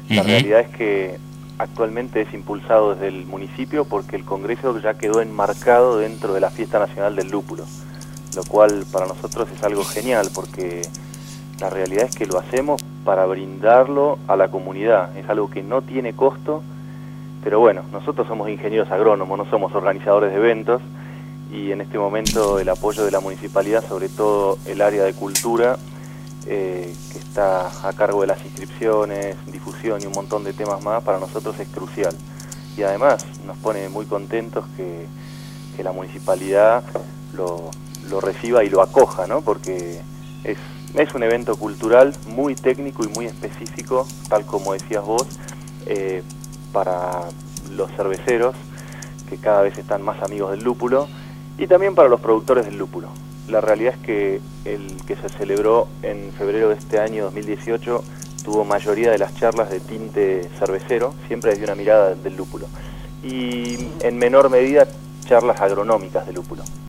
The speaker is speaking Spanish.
La realidad es que actualmente es impulsado desde el municipio porque el Congreso ya quedó enmarcado dentro de la Fiesta Nacional del Lúpulo, lo cual para nosotros es algo genial porque la realidad es que lo hacemos para brindarlo a la comunidad, es algo que no tiene costo, pero bueno, nosotros somos ingenieros agrónomos, no somos organizadores de eventos, y en este momento el apoyo de la municipalidad, sobre todo el área de cultura, que está a cargo de las inscripciones, difusión y un montón de temas más, para nosotros es crucial. Y además nos pone muy contentos que la municipalidad lo reciba y lo acoja, ¿no? Porque es un evento cultural muy técnico y muy específico, tal como decías vos, para los cerveceros, que cada vez están más amigos del lúpulo, y también para los productores del lúpulo. La realidad es que el que se celebró en febrero de este año 2018 tuvo mayoría de las charlas de tinte cervecero, siempre desde una mirada del lúpulo, y en menor medida charlas agronómicas de lúpulo.